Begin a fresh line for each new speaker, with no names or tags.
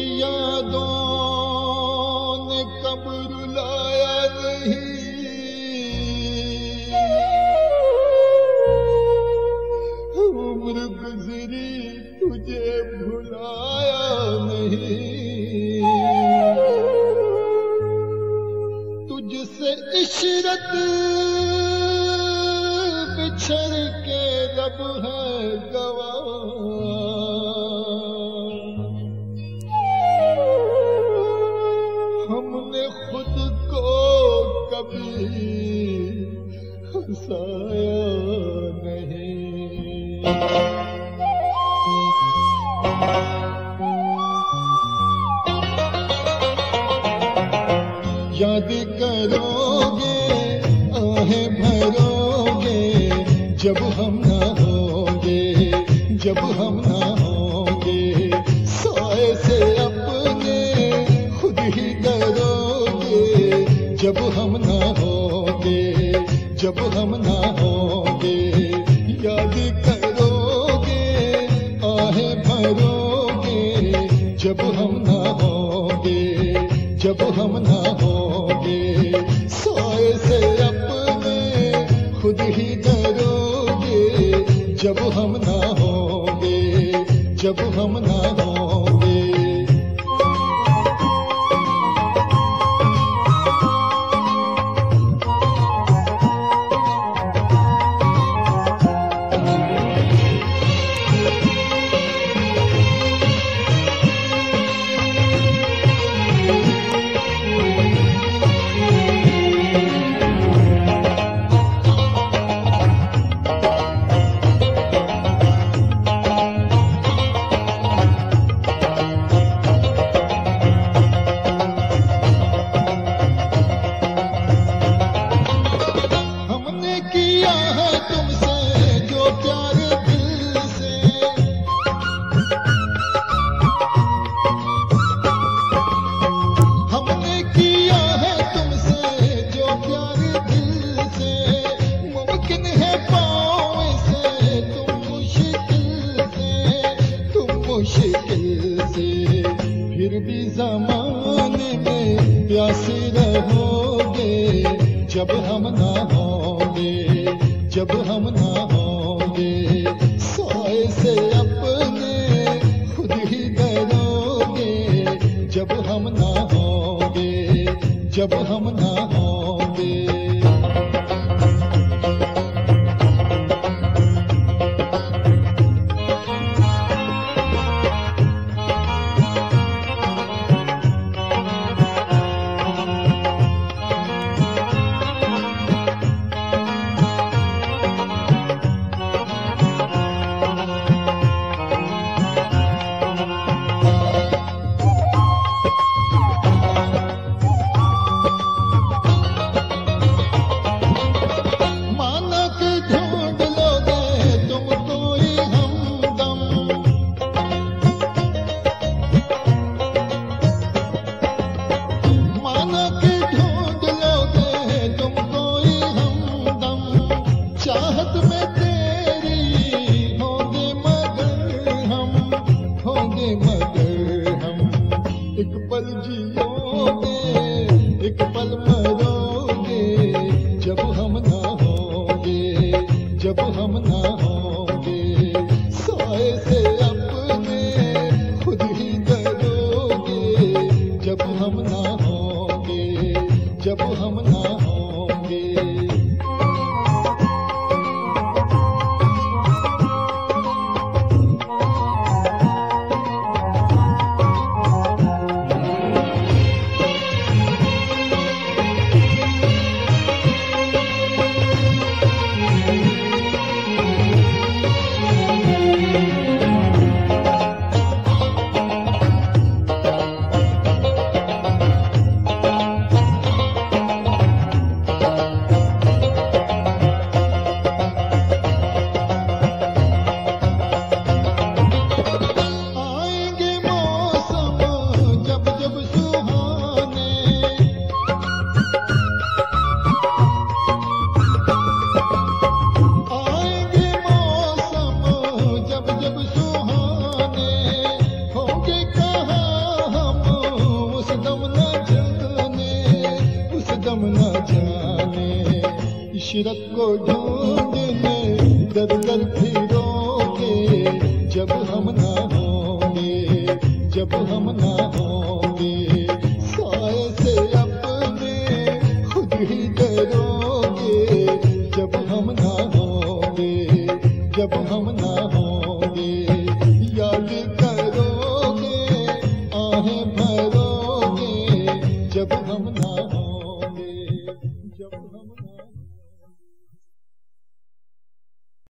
यादों ने कब रुलाया नहीं, उम्र गुजरी तुझे भुलाया नहीं, तुझसे इशरत बिछड़ के लब है गवाह, हमने खुद को कभी हंसाया नहीं। याद करोगे आहें भरोगे जब हम ना होंगे, जब हम ना होंगे, साए से अपने खुद ही डरोगे जब हम ना होंगे, जब हम ना होंगे। याद करोगे आहें भरोगे जब हम ना होंगे, जब हम ना होंगे, साए से अपने खुद ही डरोगे जब हम ना होंगे, जब हम ना होंगे। मुश्किल से फिर भी ज़माने में प्यासे रहोगे जब हम ना होंगे, जब हम ना होंगे। साए से अपने खुद ही डरोगे जब हम ना होंगे, जब हम ना होंगे। चाहत में तेरी होंगे मगर हम, होंगे मगर हम। एक पल जियोगे एक पल मरोगे जब हम ना होंगे, जब हम ना होंगे। साए से अपने खुद ही डरोगे जब हम ना होंगे, जब हम ना होंगे। इशरत को ढूंढने दर दर फिरोगे, जब हम ना होंगे, जब हम ना होंगे। साए से अपने खुद ही डरोगे, जब हम ना होंगे, जब हम ना होंगे। याद करोगे, आहें भरोगे, जब हम ना होंगे, जब हम